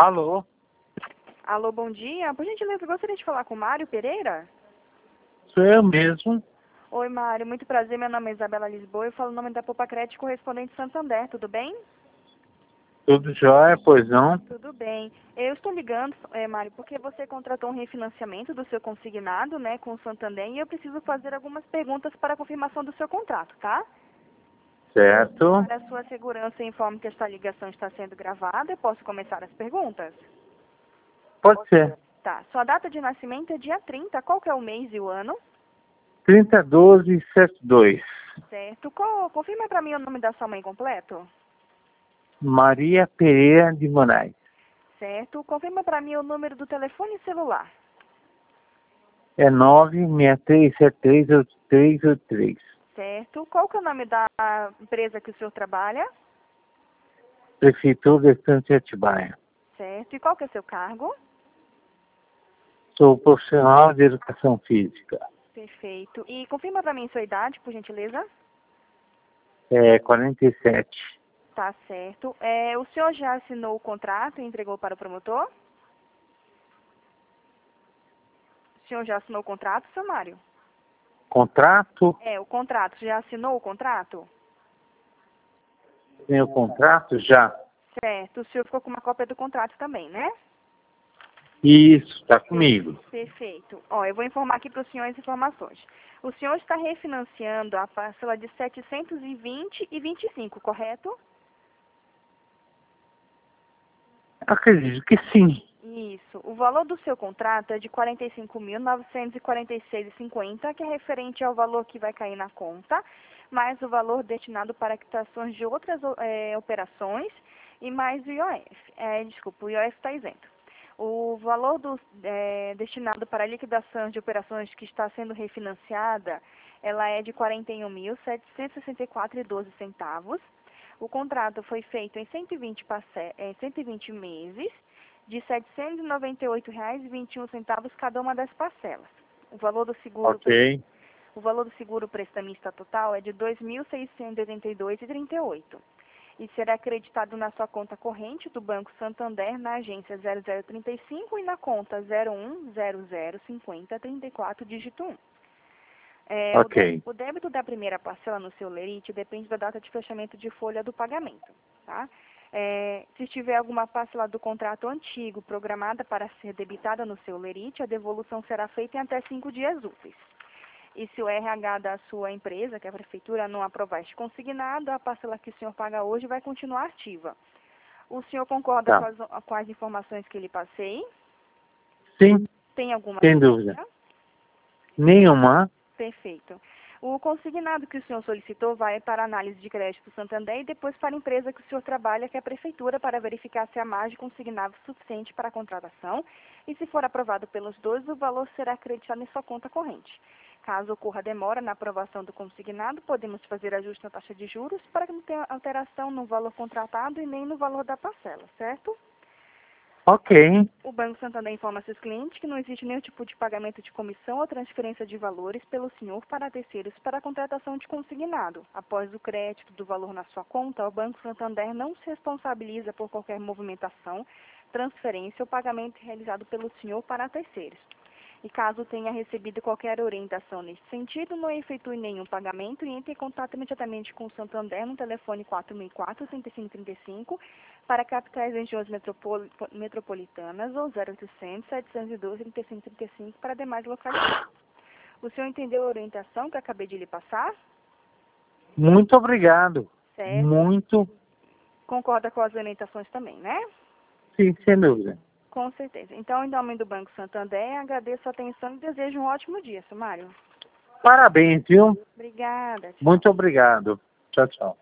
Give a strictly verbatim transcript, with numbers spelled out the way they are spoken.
Alô? Alô, bom dia. Por gentileza, eu gostaria de falar com o Mário Pereira? Sou eu mesmo. Oi, Mário. Muito prazer. Meu nome é Isabela Lisboa. Eu falo o nome da Poupa Crédito correspondente Santander. Tudo bem? Tudo jóia, pois não? Tudo bem. Eu estou ligando, é, Mário, porque você contratou um refinanciamento do seu consignado, né, com o Santander, e eu preciso fazer algumas perguntas para a confirmação do seu contrato, tá? Certo. Para a sua segurança, informe que esta ligação está sendo gravada. Eu posso começar as perguntas? Pode ser. Tá. Sua data de nascimento é dia trinta. Qual que é o mês e o ano? trinta, doze, setenta e dois. Certo. Qual, confirma para mim o nome da sua mãe completo? Maria Pereira de Moraes. Certo. Confirma para mim o número do telefone celular. É nove seis três sete três oito três oito três. Certo. Qual que é o nome da empresa que o senhor trabalha? Prefeitura de Estância de Atibaia. Certo. E qual que é o seu cargo? Sou profissional de educação física. Perfeito. E confirma para mim sua idade, por gentileza. É quarenta e sete. Tá certo. É, o senhor já assinou o contrato e entregou para o promotor? O senhor já assinou o contrato, seu Mário? Contrato? É, o contrato. Já assinou o contrato? Tem o contrato já? Certo. O senhor ficou com uma cópia do contrato também, né? Isso, está comigo. Perfeito. Ó, eu vou informar aqui para o senhor as informações. O senhor está refinanciando a parcela de setecentos e vinte e vinte e cinco, correto? Acredito que sim. Isso. O valor do seu contrato é de quarenta e cinco mil novecentos e quarenta e seis reais e cinquenta centavos, que é referente ao valor que vai cair na conta, mais o valor destinado para quitações de outras é, operações e mais o I O F. É, desculpa, o I O F está isento. O valor do, é, destinado para a liquidação de operações que está sendo refinanciada, ela é de quarenta e um mil setecentos e sessenta e quatro reais e doze centavos. O contrato foi feito em cento e vinte, parce- em cento e vinte meses, de setecentos e noventa e oito reais e vinte e um centavos cada uma das parcelas. O valor do seguro, Ok. o valor do seguro prestamista total é de dois mil seiscentos e oitenta e dois reais e trinta e oito centavos. E será acreditado na sua conta corrente do Banco Santander na agência zero zero trinta e cinco e na conta zero um zero zero cinquenta trinta e quatro, dígito um. É, o, dé- Ok. o débito da primeira parcela no seu lerite depende da data de fechamento de folha do pagamento, tá? É, se tiver alguma parcela do contrato antigo programada para ser debitada no seu lerite, a devolução será feita em até cinco dias úteis. E se o R H da sua empresa, que é a prefeitura, não aprovar este consignado, a parcela que o senhor paga hoje vai continuar ativa. O senhor concorda com Tá. as, com as informações que lhe passei? Sim, Tem alguma sem dúvida. dúvida? Nenhuma. Perfeito. O consignado que o senhor solicitou vai para a análise de crédito do Santander e depois para a empresa que o senhor trabalha, que é a prefeitura, para verificar se a margem consignável é suficiente para a contratação. E se for aprovado pelos dois, o valor será acreditado em sua conta corrente. Caso ocorra demora na aprovação do consignado, podemos fazer ajuste na taxa de juros para que não tenha alteração no valor contratado e nem no valor da parcela, certo? Ok. O Banco Santander informa seus clientes que não existe nenhum tipo de pagamento de comissão ou transferência de valores pelo senhor para terceiros para a contratação de consignado. Após o crédito do valor na sua conta, o Banco Santander não se responsabiliza por qualquer movimentação, transferência ou pagamento realizado pelo senhor para terceiros. E caso tenha recebido qualquer orientação nesse sentido, não efetue nenhum pagamento e entre em contato imediatamente com o Santander no telefone quatro seis quatro, três cinco três cinco para capitais e regiões metropol metropolitanas ou zero oitocentos, setecentos e doze, trinta e cinco trinta e cinco para demais localidades. O senhor entendeu a orientação que eu acabei de lhe passar? Muito obrigado. Certo? Muito. Concorda com as orientações também, né? Sim, sem dúvida. Com certeza. Então, em nome do Banco Santander, agradeço a atenção e desejo um ótimo dia, seu Mário. Parabéns, viu? Obrigada. Tchau. Muito obrigado. Tchau, tchau.